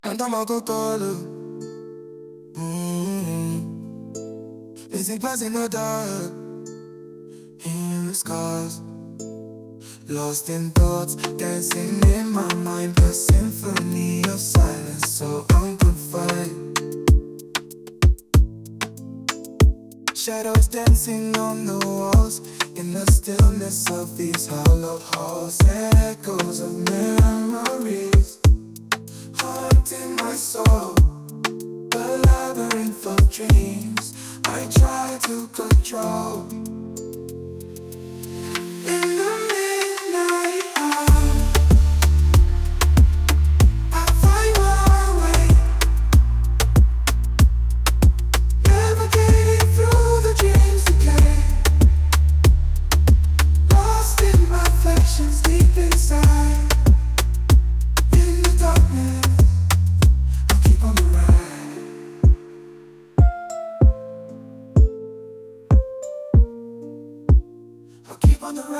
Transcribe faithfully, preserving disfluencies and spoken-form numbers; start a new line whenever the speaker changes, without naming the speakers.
Andama kokolo. Mm-hmm. Music blasting in the dark. Hearing the scars. Lost in thoughts, dancing in my mind. A symphony of silence, so unconfined. Shadows dancing on the walls, in the stillness of these hollowed halls. Echoes of memories haunting my soul. The labyrinth of dreams I try to control. In the midnight hour, I find my way, navigating through the dream's decay. Lost in my reflections deep inside. In the darkness, I'll keep on the ride. I'll keep on the ride.